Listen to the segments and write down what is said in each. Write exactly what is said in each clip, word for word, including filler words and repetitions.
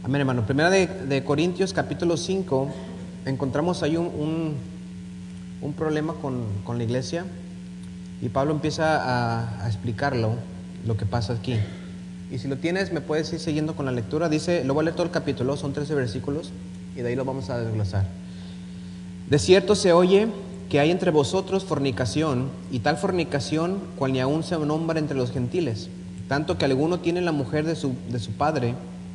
Amén, hermano. Primera de, de Corintios, capítulo cinco, encontramos ahí un, un, un problema con, con la iglesia, y Pablo empieza a, a explicarlo, lo que pasa aquí. Y si lo tienes, me puedes ir siguiendo con la lectura. Dice, lo voy a leer todo el capítulo, son trece versículos, y de ahí lo vamos a desglosar. De cierto se oye que hay entre vosotros fornicación, y tal fornicación cual ni aún se nombra entre los gentiles, tanto que alguno tiene la mujer de su, de su padre,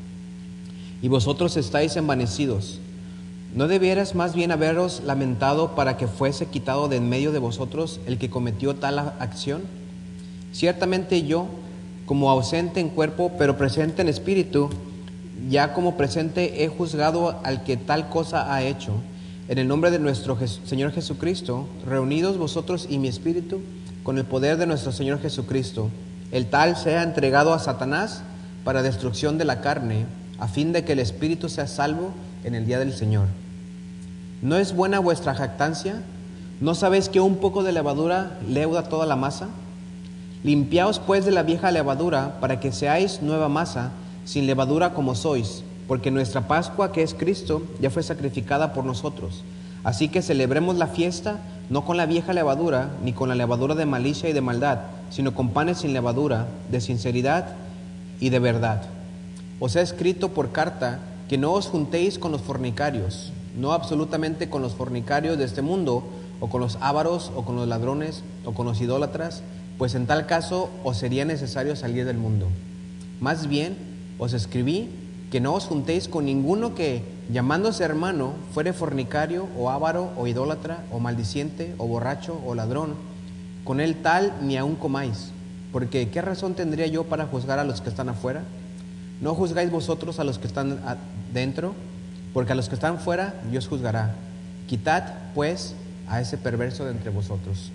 y vosotros estáis envanecidos. ¿No debieras más bien haberos lamentado para que fuese quitado de en medio de vosotros el que cometió tal acción? Ciertamente yo, como ausente en cuerpo, pero presente en espíritu, ya como presente he juzgado al que tal cosa ha hecho. En el nombre de nuestro Señor Jesucristo, reunidos vosotros y mi espíritu, con el poder de nuestro Señor Jesucristo, el tal sea entregado a Satanás para destrucción de la carne, a fin de que el espíritu sea salvo en el día del Señor. ¿No es buena vuestra jactancia? ¿No sabéis que un poco de levadura leuda toda la masa? Limpiaos pues de la vieja levadura, para que seáis nueva masa, sin levadura como sois, porque nuestra Pascua, que es Cristo, ya fue sacrificada por nosotros. Así que celebremos la fiesta, no con la vieja levadura, ni con la levadura de malicia y de maldad, sino con panes sin levadura, de sinceridad y de verdad. Os he escrito por carta que no os juntéis con los fornicarios, no absolutamente con los fornicarios de este mundo, o con los ávaros, o con los ladrones, o con los idólatras, pues en tal caso os sería necesario salir del mundo. Más bien os escribí que no os juntéis con ninguno que, llamándose hermano, fuere fornicario, o ávaro, o idólatra, o maldiciente, o borracho, o ladrón. Con él tal ni aun comáis, porque ¿qué razón tendría yo para juzgar a los que están afuera? ¿No juzgáis vosotros a los que están dentro? Porque a los que están fuera Dios juzgará. Quitad, pues, a ese perverso de entre vosotros.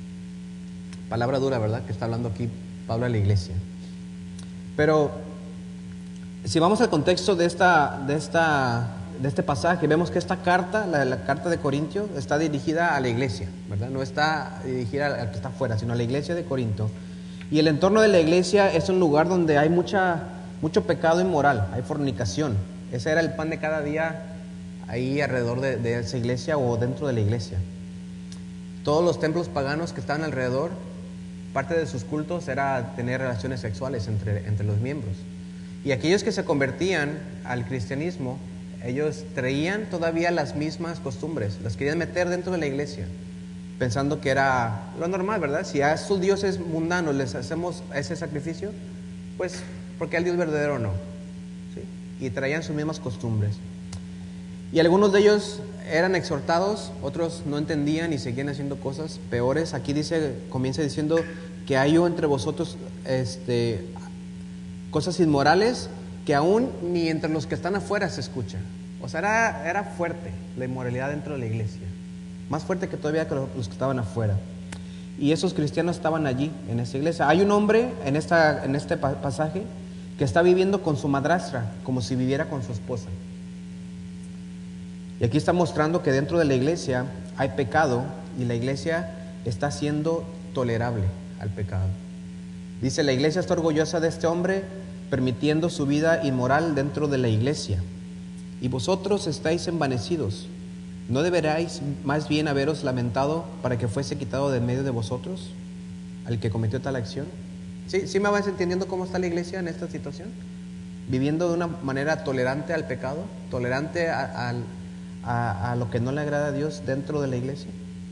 Palabra dura, ¿verdad? Que está hablando aquí Pablo a la iglesia. Pero si vamos al contexto de, esta, de, esta, de este pasaje, vemos que esta carta, la, la carta de Corintios, está dirigida a la iglesia, ¿verdad? No está dirigida al que está afuera, sino a la iglesia de Corinto. Y el entorno de la iglesia es un lugar donde hay mucha... mucho pecado inmoral, hay fornicación. Ese era el pan de cada día ahí alrededor de, de esa iglesia o dentro de la iglesia. Todos los templos paganos que estaban alrededor, parte de sus cultos era tener relaciones sexuales entre, entre los miembros. Y aquellos que se convertían al cristianismo, ellos traían todavía las mismas costumbres, las querían meter dentro de la iglesia, pensando que era lo normal, ¿verdad? Si a sus dioses mundanos les hacemos ese sacrificio, pues porque al Dios verdadero no, ¿sí? Y traían sus mismas costumbres. Y algunos de ellos eran exhortados, otros no entendían y seguían haciendo cosas peores. Aquí dice, comienza diciendo que hay entre vosotros este, cosas inmorales que aún ni entre los que están afuera se escucha. O sea, era, era fuerte la inmoralidad dentro de la iglesia, más fuerte que todavía que los que estaban afuera. Y esos cristianos estaban allí, en esta iglesia. Hay un hombre en, esta, en este pasaje que está viviendo con su madrastra, como si viviera con su esposa. Y aquí está mostrando que dentro de la iglesia hay pecado, y la iglesia está siendo tolerable al pecado. Dice, la iglesia está orgullosa de este hombre, permitiendo su vida inmoral dentro de la iglesia. Y vosotros estáis envanecidos. ¿No deberáis más bien haberos lamentado para que fuese quitado de en medio de vosotros al que cometió tal acción? ¿Sí, sí me vas entendiendo cómo está la iglesia en esta situación? Viviendo de una manera tolerante al pecado, tolerante a, a, a, a lo que no le agrada a Dios dentro de la iglesia.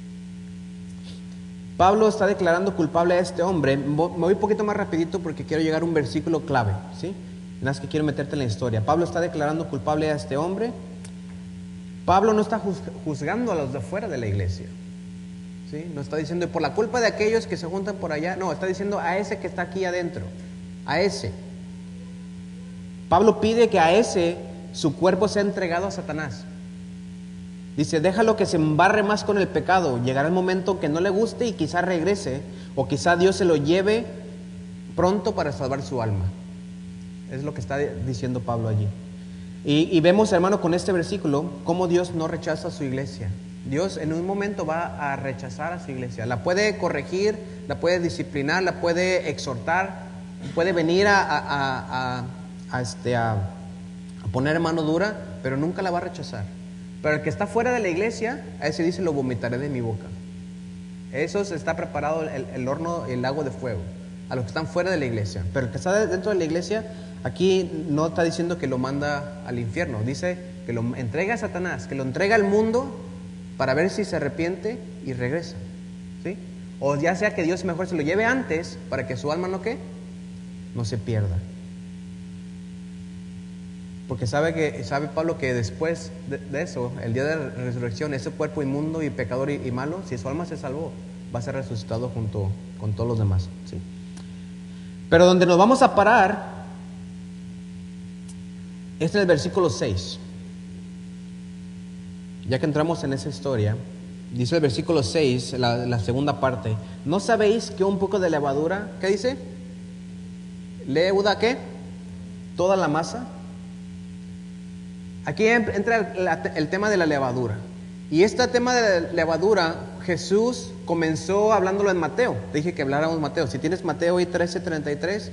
Pablo está declarando culpable a este hombre. Me voy un poquito más rapidito porque quiero llegar a un versículo clave, ¿sí? Nada más que quiero meterte en la historia. Pablo está declarando culpable a este hombre. Pablo no está juzgando a los de fuera de la iglesia, ¿sí? No está diciendo por la culpa de aquellos que se juntan por allá. No, está diciendo a ese que está aquí adentro, a ese. Pablo pide que a ese su cuerpo sea entregado a Satanás. Dice, déjalo que se embarre más con el pecado. Llegará el momento que no le guste y quizá regrese, o quizá Dios se lo lleve pronto para salvar su alma. Es lo que está diciendo Pablo allí. Y, y vemos, hermano, con este versículo, cómo Dios no rechaza a su iglesia. Dios en un momento va a rechazar a su iglesia. La puede corregir, la puede disciplinar, la puede exhortar, puede venir a, a, a, a, a, este, a, a poner mano dura, pero nunca la va a rechazar. Pero el que está fuera de la iglesia, a ese dice: lo vomitaré de mi boca. Eso está preparado el, el horno, el lago de fuego, a los que están fuera de la iglesia. Pero el que está dentro de la iglesia, aquí no está diciendo que lo manda al infierno, dice que lo entrega a Satanás, que lo entrega al mundo para ver si se arrepiente y regresa, ¿sí? O ya sea que Dios mejor se lo lleve antes para que su alma no ¿qué? No se pierda. Porque sabe que sabe Pablo que después de, de eso, el día de la resurrección, ese cuerpo inmundo y pecador y, y malo, si su alma se salvó, va a ser resucitado junto con todos los demás, ¿sí? Pero donde nos vamos a parar es en el versículo seis. Ya que entramos en esa historia, dice el versículo seis, la, la segunda parte: ¿no sabéis que un poco de levadura, ¿qué dice? ¿Leuda qué? Toda la masa. Aquí entra el, el tema de la levadura. Y este tema de la levadura, Jesús comenzó hablándolo en Mateo. Te dije que habláramos Mateo. Si tienes Mateo y trece treinta y tres,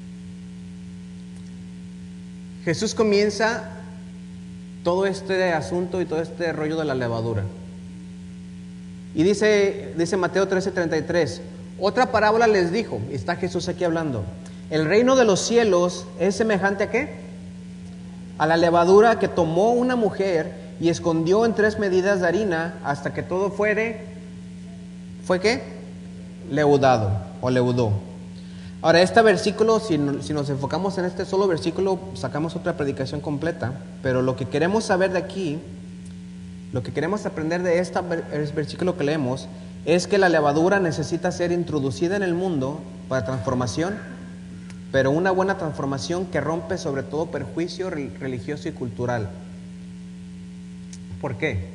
Jesús comienza todo este asunto y todo este rollo de la levadura. Y dice, dice Mateo trece treinta y tres: otra parábola les dijo, y está Jesús aquí hablando: el reino de los cielos es semejante ¿a qué? A la levadura que tomó una mujer y escondió en tres medidas de harina hasta que todo fuere, ¿fue qué? Leudado o leudó. Ahora, este versículo, si, si nos enfocamos en este solo versículo, sacamos otra predicación completa, pero lo que queremos saber de aquí, lo que queremos aprender de este versículo que leemos, es que la levadura necesita ser introducida en el mundo para transformación, pero una buena transformación que rompe sobre todo perjuicio religioso y cultural. ¿Por qué?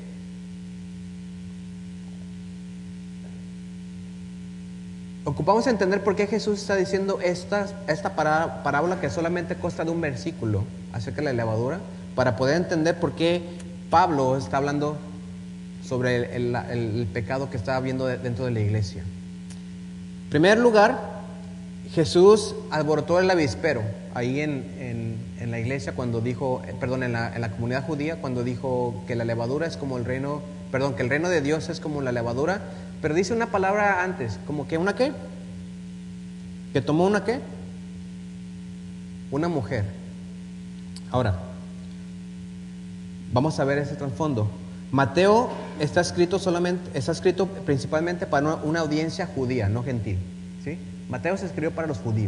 Ocupamos entender por qué Jesús está diciendo esta, esta parábola que solamente consta de un versículo acerca de la levadura, para poder entender por qué Pablo está hablando sobre el, el, el pecado que está habiendo dentro de la iglesia. En primer lugar, Jesús alborotó el avispero ahí en, en, en la iglesia cuando dijo, perdón, en la, en la comunidad judía, cuando dijo que la levadura es como el reino, perdón, que el reino de Dios es como la levadura. Pero dice una palabra antes, como que una qué, que tomó una qué, una mujer. Ahora, vamos a ver ese trasfondo. Mateo está escrito solamente, está escrito principalmente para una, una audiencia judía, no gentil, ¿sí? Mateo se escribió para los judíos.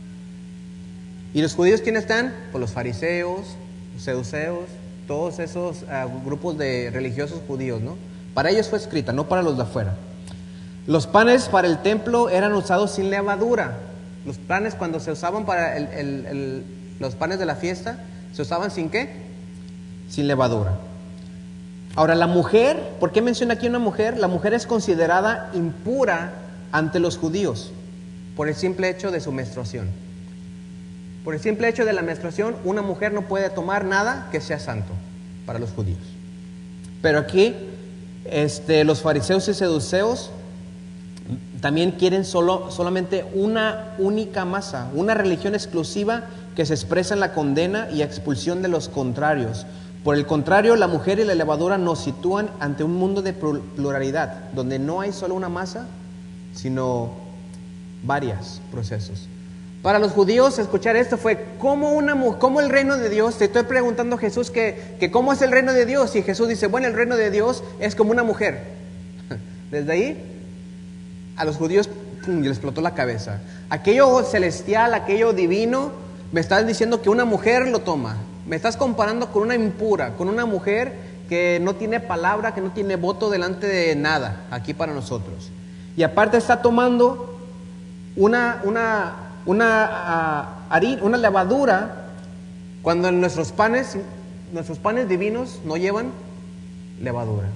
¿Y los judíos quiénes están? Pues los fariseos, los seduceos, todos esos uh, grupos de religiosos judíos, ¿no? Para ellos fue escrita, no para los de afuera. Los panes para el templo eran usados sin levadura. Los panes cuando se usaban para el, el, el, los panes de la fiesta, se usaban sin ¿qué? Sin levadura. Ahora, la mujer, ¿por qué menciona aquí una mujer? La mujer es considerada impura ante los judíos por el simple hecho de su menstruación. Por el simple hecho de la menstruación, una mujer no puede tomar nada que sea santo para los judíos. Pero aquí, este, los fariseos y seduceos también quieren solo, solamente una única masa, una religión exclusiva que se expresa en la condena y expulsión de los contrarios. Por el contrario, la mujer y la levadura nos sitúan ante un mundo de pluralidad, donde no hay solo una masa, sino varios procesos. Para los judíos, escuchar esto fue ¿cómo, una, cómo el reino de Dios? Te estoy preguntando a Jesús que, que ¿cómo es el reino de Dios? Y Jesús dice, bueno, el reino de Dios es como una mujer. Desde ahí, a los judíos pum, les explotó la cabeza. Aquello celestial, aquello divino, me estás diciendo que una mujer lo toma. Me estás comparando con una impura, con una mujer que no tiene palabra, que no tiene voto delante de nada aquí para nosotros. Y aparte está tomando una, una, una, uh, harina, una levadura, cuando en nuestros panes, nuestros panes divinos no llevan levadura.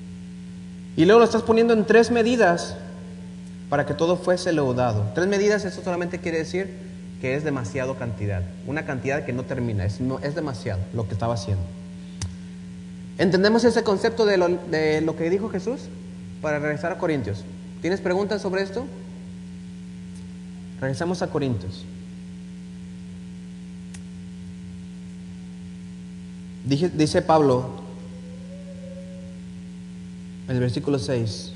Y luego lo estás poniendo en tres medidas para que todo fuese leudado. Tres medidas, eso solamente quiere decir que es demasiado cantidad, una cantidad que no termina, es, no, es demasiado lo que estaba haciendo. ¿Entendemos ese concepto de lo, de lo que dijo Jesús? Para regresar a Corintios. ¿Tienes preguntas sobre esto? Regresamos a Corintios. Dije- dice Pablo en el versículo seis: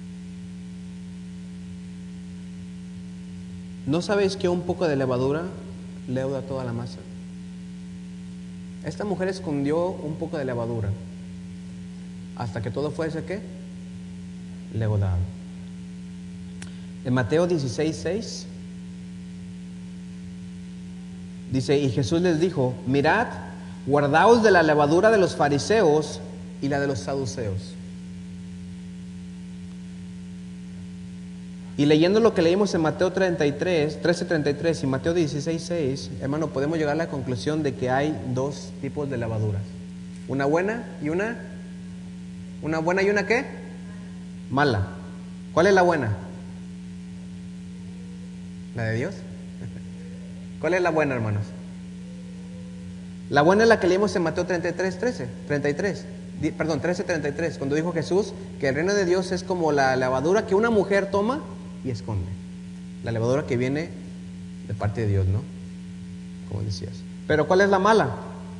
¿no sabéis que un poco de levadura leuda toda la masa? Esta mujer escondió un poco de levadura hasta que todo fuese, ¿qué? Leudado. En Mateo dieciséis, seis dice: y Jesús les dijo: mirad, guardaos de la levadura de los fariseos y la de los saduceos. Y leyendo lo que leímos en Mateo treinta y tres, trece, treinta y tres y Mateo dieciséis, seis, hermano, podemos llegar a la conclusión de que hay dos tipos de levaduras: una buena y una una buena y una ¿qué? Mala. ¿Cuál es la buena? ¿La de Dios? ¿Cuál es la buena, hermanos? La buena es la que leímos en Mateo treinta y tres, trece, treinta y tres, Di- perdón, trece, treinta y tres, cuando dijo Jesús que el reino de Dios es como la levadura que una mujer toma y esconde. La levadura que viene de parte de Dios, ¿no? Como decías. Pero ¿cuál es la mala?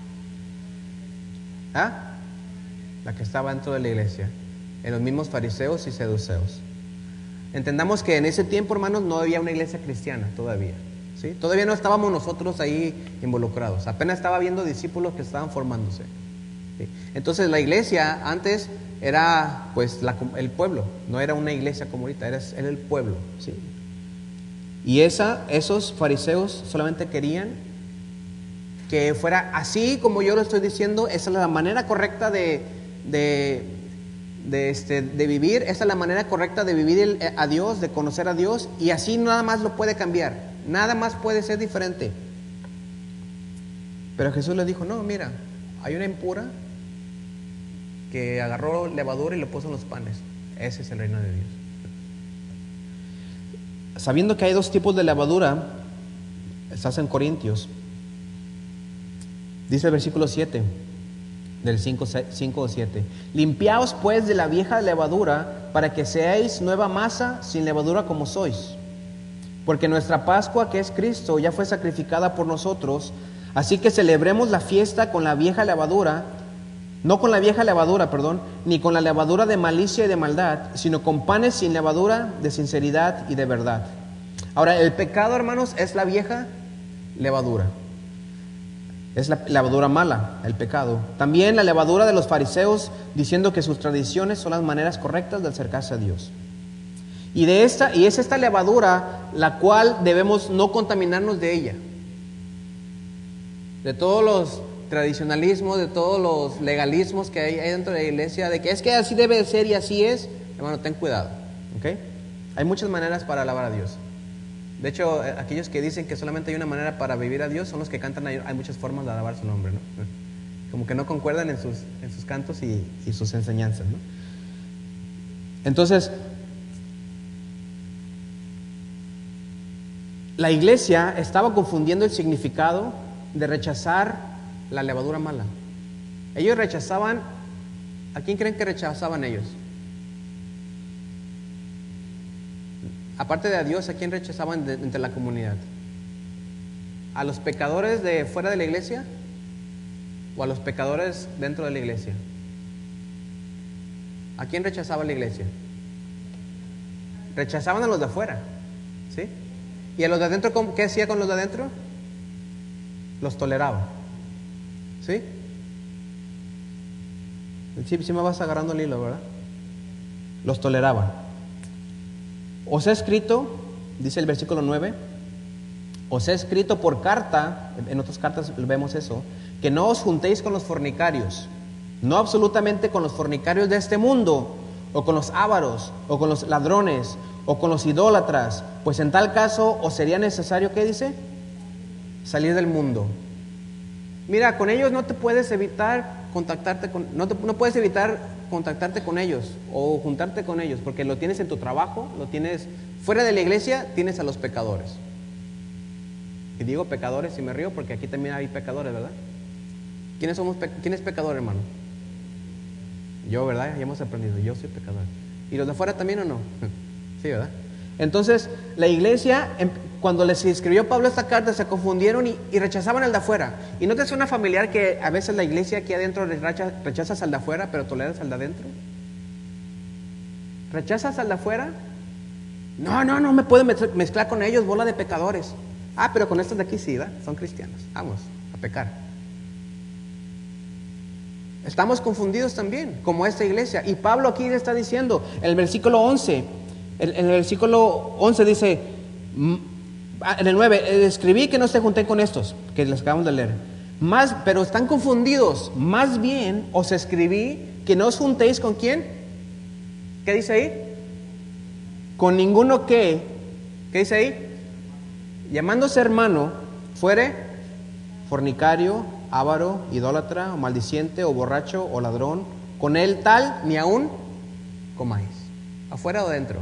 ¿Ah? La que estaba dentro de la iglesia, en los mismos fariseos y saduceos. Entendamos que en ese tiempo, hermanos, no había una iglesia cristiana todavía, ¿sí? Todavía no estábamos nosotros ahí involucrados. Apenas estaba viendo discípulos que estaban formándose, ¿sí? Entonces la iglesia antes era pues la, el pueblo, no era una iglesia como ahorita, era, era el pueblo, ¿sí? Y esa, esos fariseos solamente querían que fuera así como yo lo estoy diciendo. Esa es la manera correcta de, de, de, este, de vivir, esa es la manera correcta de vivir el, a Dios, de conocer a Dios, y así nada más lo puede cambiar, nada más puede ser diferente. Pero Jesús le dijo: no, mira, hay una impura que agarró levadura y lo puso en los panes. Ese es el reino de Dios. Sabiendo que hay dos tipos de levadura, estás en Corintios, dice el versículo siete del cinco o siete: limpiaos pues de la vieja levadura, para que seáis nueva masa, sin levadura como sois. Porque nuestra Pascua, que es Cristo, ya fue sacrificada por nosotros. Así que celebremos la fiesta con la vieja levadura, no con la vieja levadura, perdón, ni con la levadura de malicia y de maldad, sino con panes sin levadura, de sinceridad y de verdad. Ahora, el pecado, hermanos, es la vieja levadura. Es la levadura mala, el pecado. También la levadura de los fariseos, diciendo que sus tradiciones son las maneras correctas de acercarse a Dios. Y de esta, y es esta levadura la cual debemos no contaminarnos de ella. De todos los tradicionalismos, de todos los legalismos que hay dentro de la iglesia, de que es que así debe de ser y así es, hermano, ten cuidado, ¿ok? Hay muchas maneras para alabar a Dios. De hecho, aquellos que dicen que solamente hay una manera para vivir a Dios son los que cantan, hay muchas formas de alabar su nombre, ¿no? Como que no concuerdan en sus, en sus cantos y, y sus enseñanzas, ¿no? Entonces, la iglesia estaba confundiendo el significado de rechazar la levadura mala. Ellos rechazaban, ¿a quién creen que rechazaban ellos? Aparte de a Dios, ¿a quién rechazaban de, entre la comunidad? ¿A los pecadores de fuera de la iglesia o a los pecadores dentro de la iglesia? ¿A quién rechazaba la iglesia? Rechazaban a los de afuera, ¿sí? ¿Y a los de adentro, qué hacía con los de adentro? Los toleraba, ¿sí? Sí, sí me vas agarrando el hilo, ¿verdad? Los toleraba. Os he escrito, dice el versículo nueve, os he escrito por carta, en otras cartas vemos eso, que no os juntéis con los fornicarios, no absolutamente con los fornicarios de este mundo, o con los ávaros, o con los ladrones, o con los idólatras, pues en tal caso os sería necesario, ¿qué dice? Salir del mundo. Mira, con ellos no te puedes evitar contactarte con, no, te, no puedes evitar contactarte con ellos o juntarte con ellos, porque lo tienes en tu trabajo, lo tienes fuera de la iglesia, tienes a los pecadores. Y digo pecadores y me río porque aquí también hay pecadores, ¿verdad? ¿Quiénes somos, quién es pecador, hermano? Yo, ¿verdad? Ya hemos aprendido, yo soy pecador. ¿Y los de afuera también o no? Sí, ¿verdad? Entonces, la iglesia cuando les escribió Pablo esta carta se confundieron y, y rechazaban al de afuera. ¿Y no te suena familiar que a veces la iglesia aquí adentro rechaza, rechazas al de afuera, pero toleras al de adentro? ¿Rechazas al de afuera? No, no, no me puedo mezclar con ellos, bola de pecadores. Ah, pero con estos de aquí sí, ¿verdad? Son cristianos. Vamos a pecar. Estamos confundidos también, como esta iglesia. Y Pablo aquí le está diciendo, en el versículo once, en el versículo once dice, en el nueve, escribí que no se junten con estos, que les acabamos de leer. Más, pero están confundidos. Más bien os escribí que no os juntéis con quién. ¿Qué dice ahí? Con ninguno que, ¿qué dice ahí? Llamándose hermano, fuere fornicario, avaro, idólatra, o maldiciente, o borracho, o ladrón, con él tal ni aún comáis. ¿Afuera o adentro?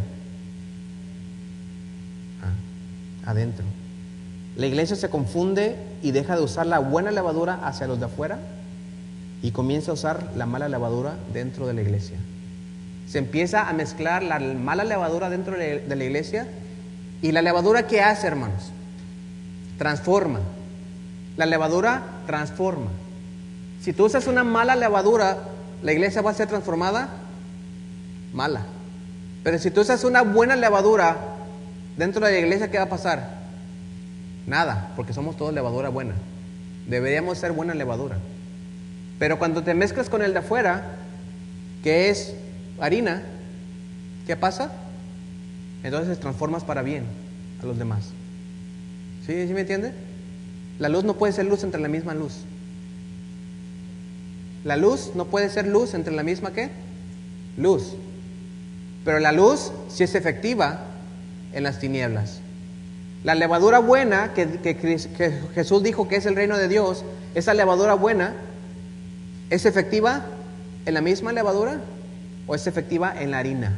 Ah, adentro. La iglesia se confunde y deja de usar la buena levadura hacia los de afuera y comienza a usar la mala levadura dentro de la iglesia. Se empieza a mezclar la mala levadura dentro de la iglesia. ¿Y la levadura qué hace, hermanos? Transforma. La levadura transforma. Si tú usas una mala levadura, ¿la iglesia va a ser transformada? Mala. Pero si tú usas una buena levadura dentro de la iglesia, ¿qué va a pasar? Nada, porque somos todos levadura buena. Deberíamos ser buena levadura. Pero cuando te mezclas con el de afuera, que es harina, ¿qué pasa? Entonces transformas para bien a los demás. ¿Sí? ¿Sí me entiende? La luz no puede ser luz entre la misma luz. La luz no puede ser luz entre la misma ¿qué? Luz. Pero la luz sí es efectiva en las tinieblas. La levadura buena que, que, que Jesús dijo que es el reino de Dios, esa levadura buena, ¿es efectiva en la misma levadura o es efectiva en la harina?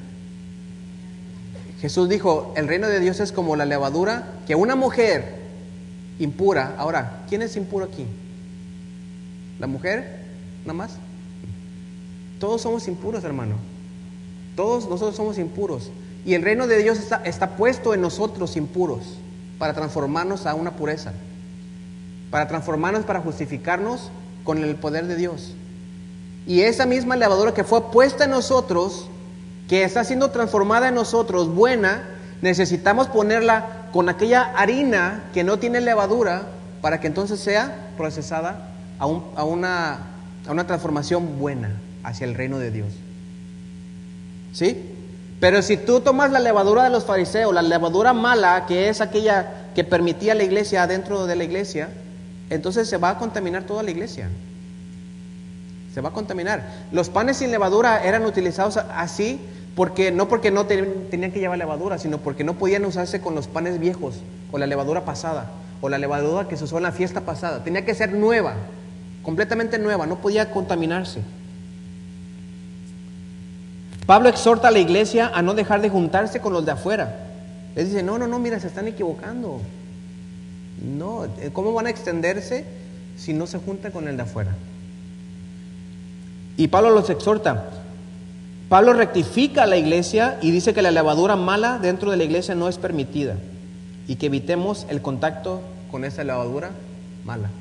Jesús dijo, el reino de Dios es como la levadura que una mujer impura. Ahora, ¿quién es impuro aquí? ¿La mujer? ¿Nada más? Todos somos impuros, hermano. Todos nosotros somos impuros. Y el reino de Dios está, está puesto en nosotros impuros para transformarnos a una pureza. Para transformarnos, para justificarnos con el poder de Dios. Y esa misma levadura que fue puesta en nosotros, que está siendo transformada en nosotros, buena, necesitamos ponerla con aquella harina que no tiene levadura para que entonces sea procesada a, un, a, una, a una transformación buena hacia el reino de Dios. ¿Sí? Pero si tú tomas la levadura de los fariseos, la levadura mala, que es aquella que permitía la iglesia adentro de la iglesia, entonces se va a contaminar toda la iglesia. Se va a contaminar. Los panes sin levadura eran utilizados así porque no porque no tenían que llevar levadura, sino porque no podían usarse con los panes viejos o la levadura pasada o la levadura que se usó en la fiesta pasada. Tenía que ser nueva, completamente nueva, no podía contaminarse. Pablo exhorta a la iglesia a no dejar de juntarse con los de afuera. Les dice, no, no, no, mira, se están equivocando. No, ¿cómo van a extenderse si no se juntan con el de afuera? Y Pablo los exhorta. Pablo rectifica a la iglesia y dice que la levadura mala dentro de la iglesia no es permitida y que evitemos el contacto con esa levadura mala.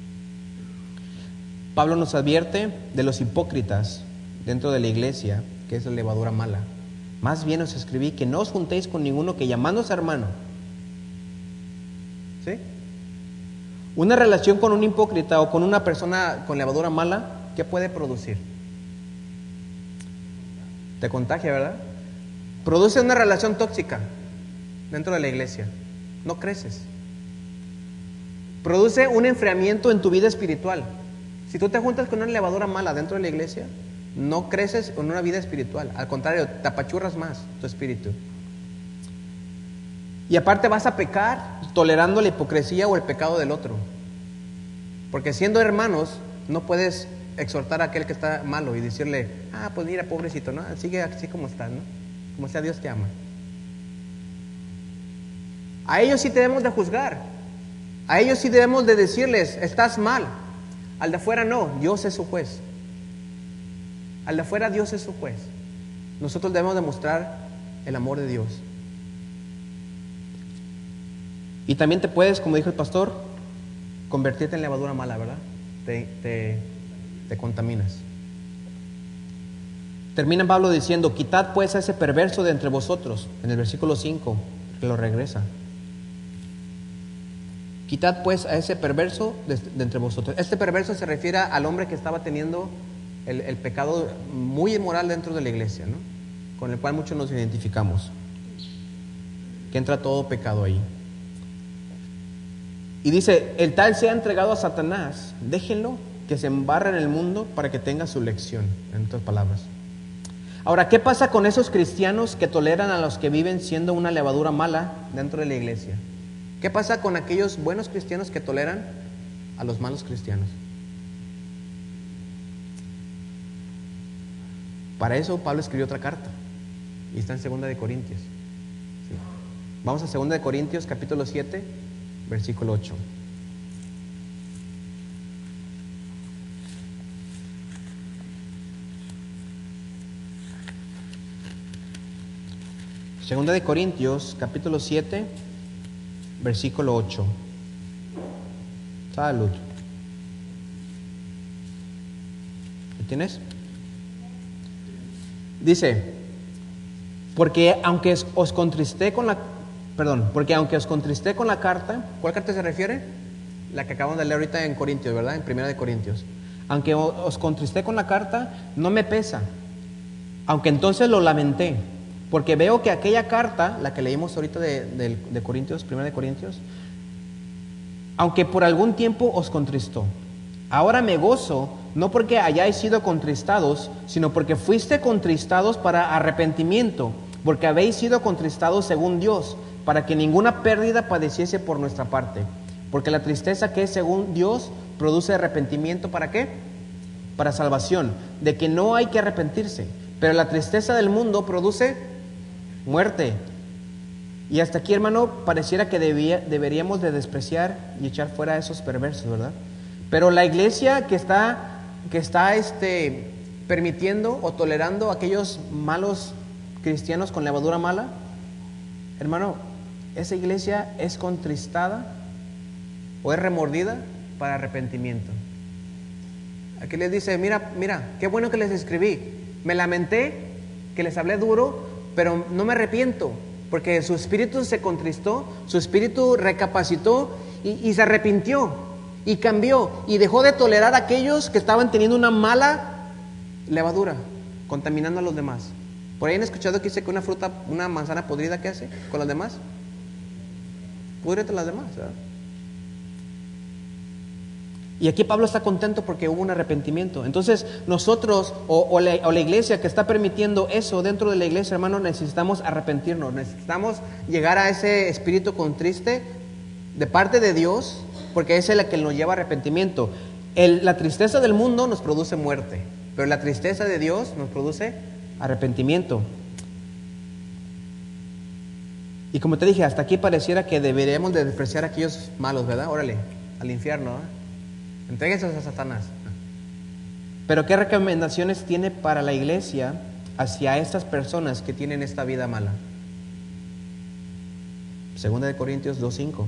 Pablo nos advierte de los hipócritas dentro de la iglesia, que es la levadura mala. Más bien os escribí que no os juntéis con ninguno que llamándose hermano. ¿Sí? Una relación con un hipócrita o con una persona con levadura mala, ¿qué puede producir? Te contagia, ¿verdad? Produce una relación tóxica dentro de la iglesia. No creces. Produce un enfriamiento en tu vida espiritual. Si tú te juntas con una levadura mala dentro de la iglesia, no creces en una vida espiritual. Al contrario, te apachurras más tu espíritu. Y aparte vas a pecar tolerando la hipocresía o el pecado del otro. Porque siendo hermanos, no puedes exhortar a aquel que está malo y decirle, ah, pues mira, pobrecito, ¿no? Sigue así como estás, ¿no? Como sea, Dios te ama. A ellos sí debemos de juzgar. A ellos sí debemos de decirles, estás mal. Al de afuera no, Dios es su juez. Al de afuera Dios es su juez. Nosotros debemos demostrar el amor de Dios. Y también te puedes, como dijo el pastor, convertirte en levadura mala, ¿verdad? Te, te, te contaminas. Termina Pablo diciendo, quitad pues a ese perverso de entre vosotros, en el versículo cinco, que lo regresa. Quitad pues a ese perverso de, de entre vosotros. Este perverso se refiere al hombre que estaba teniendo el, el pecado muy inmoral dentro de la iglesia, ¿no? Con el cual muchos nos identificamos. Que entra todo pecado ahí. Y dice, el tal sea entregado a Satanás, déjenlo que se embarre en el mundo para que tenga su lección, en otras palabras. Ahora, ¿qué pasa con esos cristianos que toleran a los que viven siendo una levadura mala dentro de la iglesia? ¿Qué pasa con aquellos buenos cristianos que toleran a los malos cristianos? Para eso Pablo escribió otra carta y está en segunda de Corintios. ¿Sí? Vamos a segunda de Corintios capítulo siete, versículo ocho. Segunda de Corintios capítulo siete, versículo ocho. Salud. ¿Lo tienes? Dice, porque aunque os contristé con la, perdón, porque aunque os contristé con la carta, ¿cuál carta se refiere? La que acabamos de leer ahorita en Corintios, ¿verdad? En primera de Corintios. Aunque os contristé con la carta, no me pesa, aunque entonces lo lamenté, porque veo que aquella carta, la que leímos ahorita de, de, de Corintios, primera de Corintios, aunque por algún tiempo os contristó, ahora me gozo, no porque hayáis sido contristados, sino porque fuiste contristados para arrepentimiento, porque habéis sido contristados según Dios, para que ninguna pérdida padeciese por nuestra parte. Porque la tristeza que es según Dios produce arrepentimiento, ¿para qué? Para salvación, de que no hay que arrepentirse. Pero la tristeza del mundo produce muerte. Y hasta aquí, hermano, pareciera que debía, deberíamos de despreciar y echar fuera a esos perversos, ¿verdad? Pero la iglesia que está, que está este, permitiendo o tolerando a aquellos malos cristianos con levadura mala, hermano, esa iglesia es contristada o es remordida para arrepentimiento. Aquí les dice, mira, mira, qué bueno que les escribí. Me lamenté, que les hablé duro, pero no me arrepiento, porque su espíritu se contristó, su espíritu recapacitó y, y se arrepintió. Y cambió y dejó de tolerar a aquellos que estaban teniendo una mala levadura, contaminando a los demás. ¿Por ahí han escuchado que dice que una fruta, una manzana podrida, ¿qué hace con las demás? Púdrete las demás, ¿verdad? Y aquí Pablo está contento porque hubo un arrepentimiento. Entonces nosotros o, o, la, o la iglesia que está permitiendo eso dentro de la iglesia, hermano, necesitamos arrepentirnos. Necesitamos llegar a ese espíritu contriste de parte de Dios, porque es el que nos lleva a arrepentimiento. El, la tristeza del mundo nos produce muerte, pero la tristeza de Dios nos produce arrepentimiento. Y como te dije, hasta aquí pareciera que deberíamos de despreciar a aquellos malos, ¿verdad? Órale, al infierno, ¿eh? Entréguense a Satanás. Pero ¿qué recomendaciones tiene para la iglesia hacia estas personas que tienen esta vida mala? Segunda de Corintios dos cinco.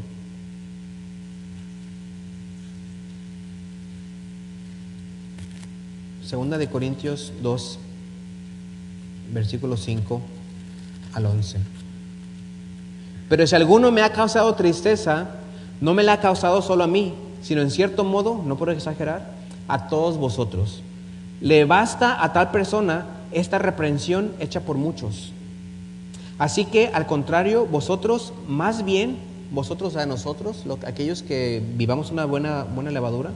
Segunda de Corintios dos, versículos cinco al once. Pero si alguno me ha causado tristeza, no me la ha causado solo a mí, sino en cierto modo, no por exagerar, a todos vosotros. Le basta a tal persona esta reprensión hecha por muchos. Así que, al contrario, vosotros, más bien, vosotros a nosotros, lo, aquellos que vivamos una buena, buena levadura,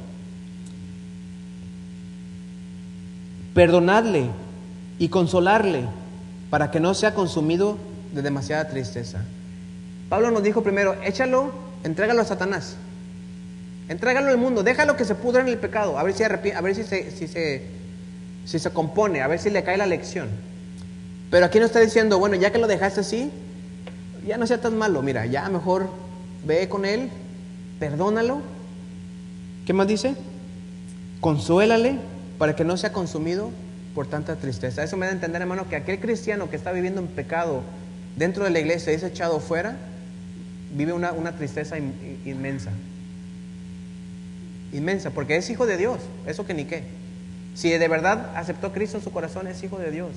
perdonadle y consolarle para que no sea consumido de demasiada tristeza. Pablo nos dijo primero, échalo, entrégalo a Satanás, entrégalo al mundo, déjalo que se pudra en el pecado, a ver si, arrepi- a ver si se, si, se, si se compone, a ver si le cae la lección. Pero aquí nos está diciendo, bueno, ya que lo dejaste así, ya no sea tan malo, mira, ya mejor ve con él, perdónalo. ¿Qué más dice? Consuélale para que no sea consumido por tanta tristeza. Eso me da a entender, hermano, que aquel cristiano que está viviendo en pecado dentro de la iglesia y es echado fuera, vive una, una tristeza in, inmensa. Inmensa, porque es hijo de Dios, eso que ni qué. Si de verdad aceptó a Cristo en su corazón, es hijo de Dios.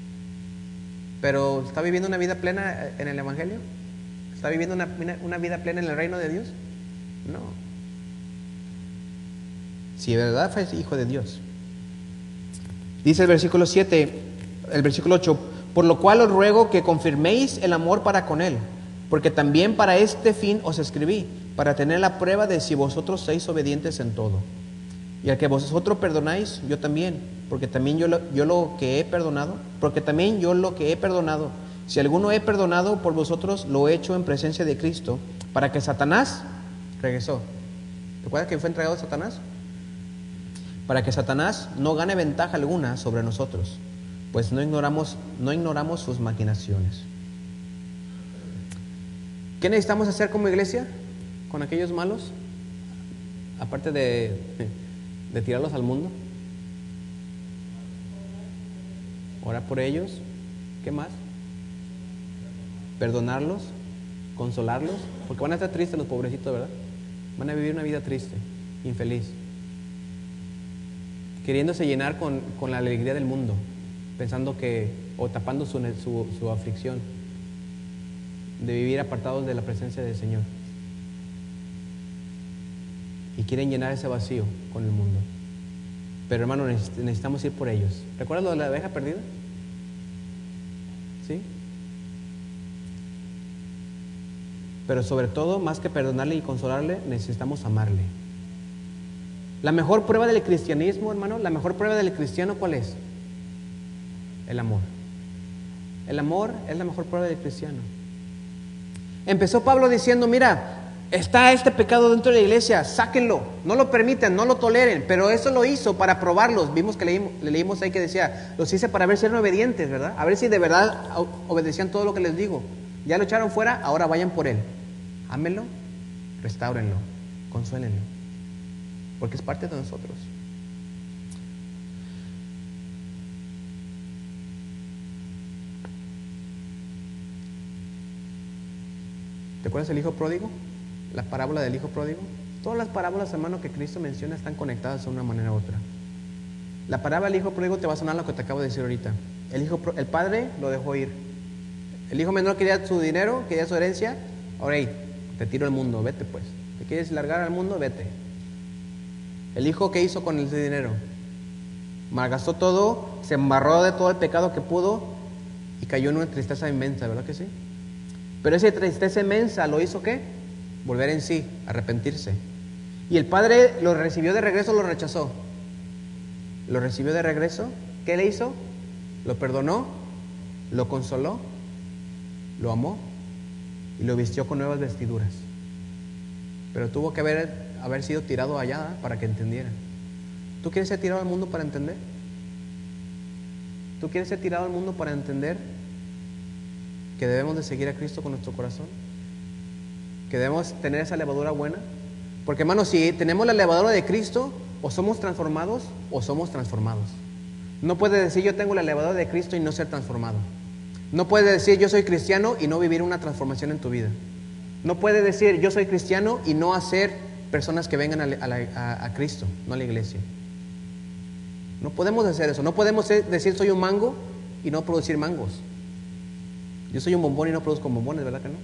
Pero ¿está viviendo una vida plena en el Evangelio? ¿Está viviendo una, una vida plena en el reino de Dios? No. Si de verdad fue hijo de Dios. Dice el versículo siete, el versículo ocho, por lo cual os ruego que confirméis el amor para con él, porque también para este fin os escribí, para tener la prueba de si vosotros sois obedientes en todo. Y al que vosotros perdonáis, yo también, porque también yo lo, yo lo que he perdonado, porque también yo lo que he perdonado, si alguno he perdonado por vosotros, lo he hecho en presencia de Cristo, para que Satanás regresó. ¿Recuerdas que fue entregado a Satanás? Para que Satanás no gane ventaja alguna sobre nosotros, pues no ignoramos, no ignoramos sus maquinaciones. ¿Qué necesitamos hacer como iglesia con aquellos malos? Aparte de, de tirarlos al mundo. Orar por ellos. ¿Qué más? Perdonarlos, consolarlos, porque van a estar tristes los pobrecitos, ¿verdad? Van a vivir una vida triste, infeliz, queriéndose llenar con, con la alegría del mundo, pensando que, o tapando su, su, su aflicción, de vivir apartados de la presencia del Señor. Y quieren llenar ese vacío con el mundo. Pero hermano, necesitamos ir por ellos. ¿Recuerdas lo de la oveja perdida? ¿Sí? Pero sobre todo, más que perdonarle y consolarle, necesitamos amarle. La mejor prueba del cristianismo, hermano, la mejor prueba del cristiano, ¿cuál es? El amor. El amor es la mejor prueba del cristiano. Empezó Pablo diciendo, mira, está este pecado dentro de la iglesia, sáquenlo, no lo permitan, no lo toleren, pero eso lo hizo para probarlos. Vimos que leímos, le leímos ahí que decía, los hice para ver si eran obedientes, ¿verdad? A ver si de verdad obedecían todo lo que les digo. Ya lo echaron fuera, ahora vayan por él. Ámenlo, restáurenlo, consuélenlo, porque es parte de nosotros. ¿Te acuerdas del hijo pródigo? La parábola del hijo pródigo. Todas las parábolas, hermano, que Cristo menciona están conectadas de una manera u otra. La parábola del hijo pródigo te va a sonar lo que te acabo de decir ahorita. El, hijo, el padre lo dejó ir. El hijo menor quería su dinero, quería su herencia. Ahora, hey, te tiro al mundo, vete pues. ¿Te quieres largar al mundo? Vete. El hijo, ¿qué hizo con ese dinero? Malgastó todo, se embarró de todo el pecado que pudo y cayó en una tristeza inmensa, ¿verdad que sí? Pero esa tristeza inmensa lo hizo ¿qué? Volver en sí, arrepentirse. Y el padre lo recibió de regreso, lo rechazó. Lo recibió de regreso. ¿Qué le hizo? Lo perdonó, lo consoló, lo amó y lo vistió con nuevas vestiduras. Pero tuvo que haber, haber sido tirado allá para que entendiera. ¿Tú quieres ser tirado al mundo para entender? ¿Tú quieres ser tirado al mundo para entender que debemos de seguir a Cristo con nuestro corazón? Que debemos tener esa levadura buena. Porque hermano, si tenemos la levadura de Cristo, o somos transformados o somos transformados. No puedes decir yo tengo la levadura de Cristo y no ser transformado. No puedes decir yo soy cristiano y no vivir una transformación en tu vida. No puedes decir yo soy cristiano y no hacer personas que vengan a, a, a, a Cristo, no a la iglesia. No podemos hacer eso. No podemos decir soy un mango y no producir mangos. Yo soy un bombón y no produzco bombones, ¿verdad que no?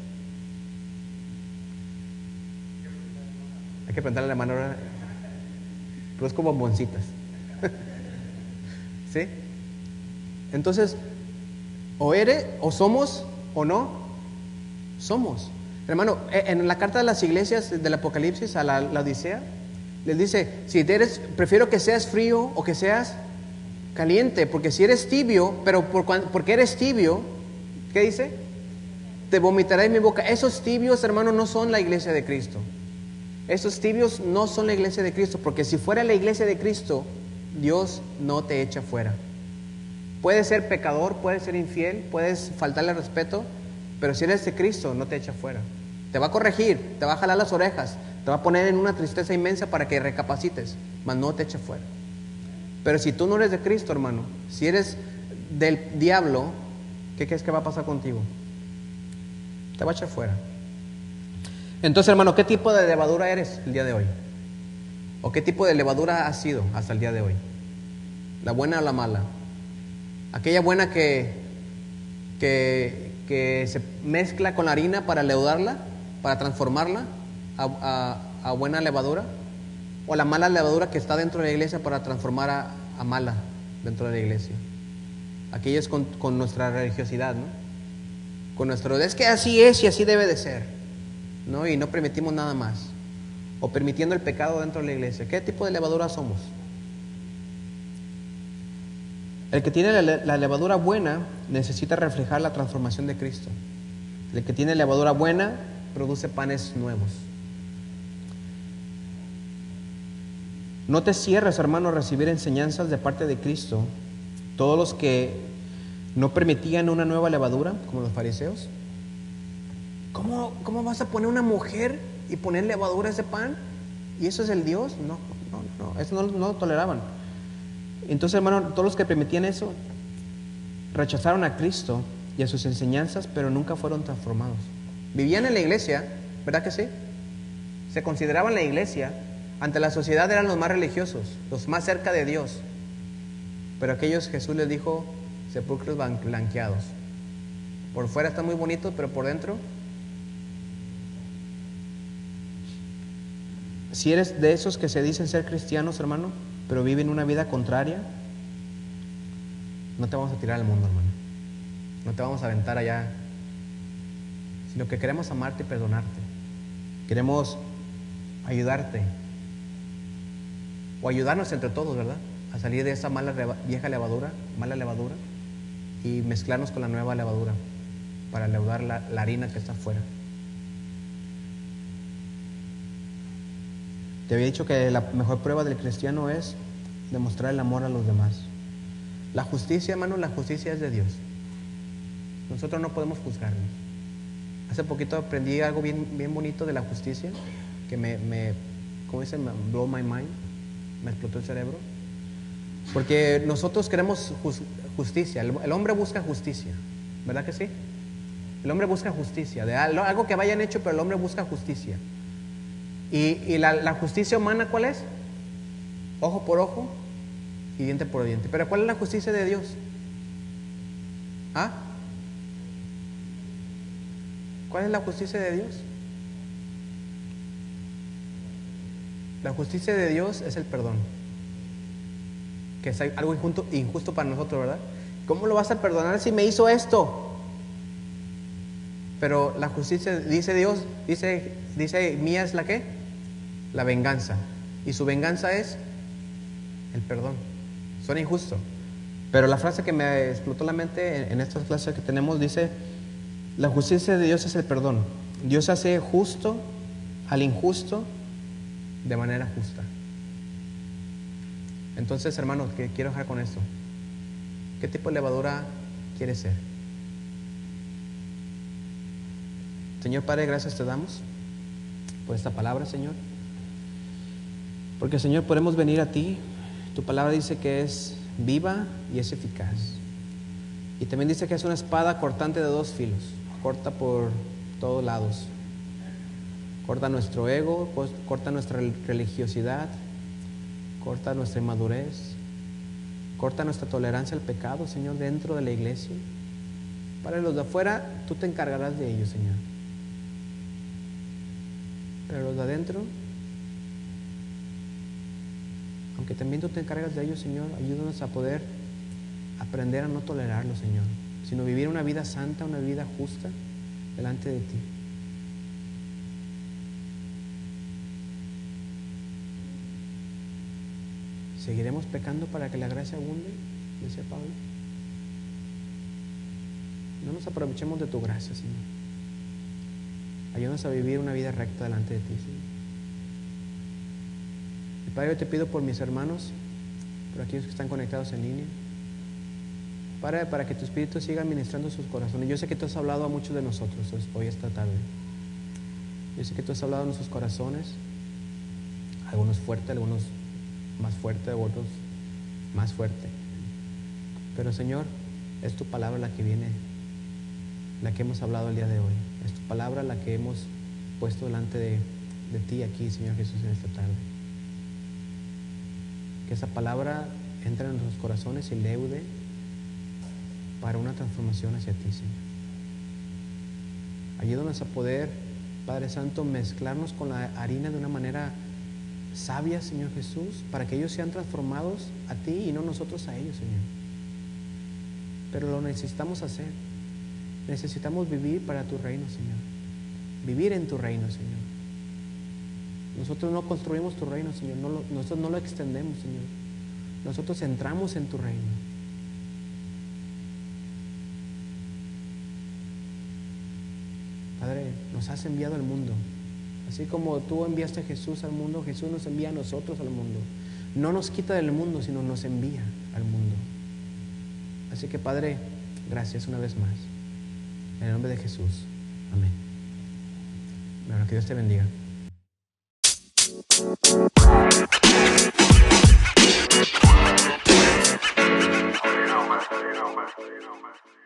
Hay que preguntarle a la mano, produzco bomboncitas. ¿Sí? Entonces, o eres, o somos, o no somos. Hermano, en la carta de las iglesias del Apocalipsis a la, la Odisea, les dice, si eres, prefiero que seas frío o que seas caliente, porque si eres tibio, pero por, porque eres tibio, ¿qué dice? Te vomitaré en mi boca. Esos tibios, hermano, no son la iglesia de Cristo. Esos tibios no son la iglesia de Cristo, porque si fuera la iglesia de Cristo, Dios no te echa fuera. Puedes ser pecador, puedes ser infiel, puedes faltarle respeto, pero si eres de Cristo, no te echa fuera. Te va a corregir, te va a jalar las orejas, te va a poner en una tristeza inmensa para que recapacites, mas no te echa fuera. Pero si tú no eres de Cristo, hermano, si eres del diablo, ¿qué crees que va a pasar contigo? Te va a echar fuera. Entonces, hermano, ¿qué tipo de levadura eres el día de hoy? ¿O qué tipo de levadura has sido hasta el día de hoy? ¿La buena o la mala? Aquella buena que, que, que se mezcla con la harina para leudarla, para transformarla a, a, a buena levadura. ¿O la mala levadura que está dentro de la iglesia para transformar a, a mala dentro de la iglesia? Aquello es con, con nuestra religiosidad, ¿no? Con nuestro, es que así es y así debe de ser, ¿no? Y no permitimos nada más. O permitiendo el pecado dentro de la iglesia. ¿Qué tipo de levadura somos? El que tiene la, la levadura buena necesita reflejar la transformación de Cristo. El que tiene levadura buena produce panes nuevos. No te cierres, hermano, a recibir enseñanzas de parte de Cristo. Todos los que no permitían una nueva levadura, como los fariseos. ¿Cómo, cómo vas a poner una mujer y poner levadura a ese pan? ¿Y eso es el Dios? No, no, no, eso no, no lo toleraban. Entonces, hermano, todos los que permitían eso rechazaron a Cristo y a sus enseñanzas, pero nunca fueron transformados. Vivían en la iglesia, ¿verdad que sí? Se consideraban la iglesia. Ante la sociedad eran los más religiosos, los más cerca de Dios. Pero aquellos, Jesús les dijo, sepulcros blanqueados. Por fuera están muy bonitos, pero por dentro. Si eres de esos que se dicen ser cristianos, hermano, pero viven una vida contraria, no te vamos a tirar al mundo, hermano. No te vamos a aventar allá. Sino que queremos amarte y perdonarte. Queremos ayudarte. O ayudarnos entre todos, ¿verdad? A salir de esa mala vieja levadura, mala levadura, y mezclarnos con la nueva levadura para leudar la, la harina que está afuera. Te había dicho que la mejor prueba del cristiano es demostrar el amor a los demás. La justicia, hermano, la justicia es de Dios. Nosotros no podemos juzgarnos. Hace poquito aprendí algo bien, bien bonito de la justicia, que me, me ¿cómo dicen? Me blow my mind, me explotó el cerebro. Porque nosotros queremos justicia, el, el hombre busca justicia, ¿verdad que sí? El hombre busca justicia, de algo, algo que vayan hecho, pero el hombre busca justicia. Y, y la, la justicia humana, ¿cuál es? Ojo por ojo y diente por diente. Pero ¿cuál es la justicia de Dios? ¿Ah? ¿Cuál es la justicia de Dios? La justicia de Dios es el perdón, que es algo injusto, injusto para nosotros, ¿verdad? ¿Cómo lo vas a perdonar si me hizo esto? Pero la justicia, dice Dios, dice, dice, mía es la ¿qué? La venganza. Y su venganza es el perdón. Suena injusto. Pero la frase que me explotó la mente en, en estas clases que tenemos dice, la justicia de Dios es el perdón. Dios hace justo al injusto de manera justa. Entonces, hermanos, que quiero dejar con esto. ¿Qué tipo de levadura quieres ser? Señor Padre, gracias te damos por esta palabra, Señor. Porque, Señor, podemos venir a ti. Tu palabra dice que es viva y es eficaz. Y también dice que es una espada cortante de dos filos. Corta por todos lados. Corta nuestro ego, corta nuestra religiosidad, corta nuestra inmadurez, corta nuestra tolerancia al pecado, Señor, dentro de la iglesia. Para los de afuera, tú te encargarás de ellos, Señor. Pero los de adentro, aunque también tú te encargas de ellos, Señor, ayúdanos a poder aprender a no tolerarlo, Señor, sino vivir una vida santa, una vida justa delante de ti. ¿Seguiremos pecando para que la gracia abunde? Decía Pablo. No nos aprovechemos de tu gracia, Señor. Ayúdanos a vivir una vida recta delante de ti, Señor. Y Padre, yo te pido por mis hermanos, por aquellos que están conectados en línea, Padre, para que tu Espíritu siga ministrando sus corazones. Yo sé que tú has hablado a muchos de nosotros hoy, esta tarde. Yo sé que tú has hablado a nuestros corazones, algunos fuertes, algunos más fuerte, otros más fuerte. Pero, Señor, es tu palabra la que viene, la que hemos hablado el día de hoy. Es tu palabra la que hemos puesto delante de, de ti aquí, Señor Jesús, en esta tarde. Que esa palabra entre en nuestros corazones y leude para una transformación hacia ti, Señor. Ayúdanos a poder, Padre Santo, mezclarnos con la harina de una manera sabia, Señor Jesús, para que ellos sean transformados a ti y no nosotros a ellos, Señor. Pero lo necesitamos hacer. Necesitamos vivir para tu reino, Señor. Vivir en tu reino, Señor. Nosotros no construimos tu reino, Señor. No lo, nosotros no lo extendemos, Señor. Nosotros entramos en tu reino. Padre, nos has enviado al mundo. Así como tú enviaste a Jesús al mundo, Jesús nos envía a nosotros al mundo. No nos quita del mundo, sino nos envía al mundo. Así que, Padre, gracias una vez más. En el nombre de Jesús. Amén. Bueno, que Dios te bendiga. You know, man. You know, man. You know, man.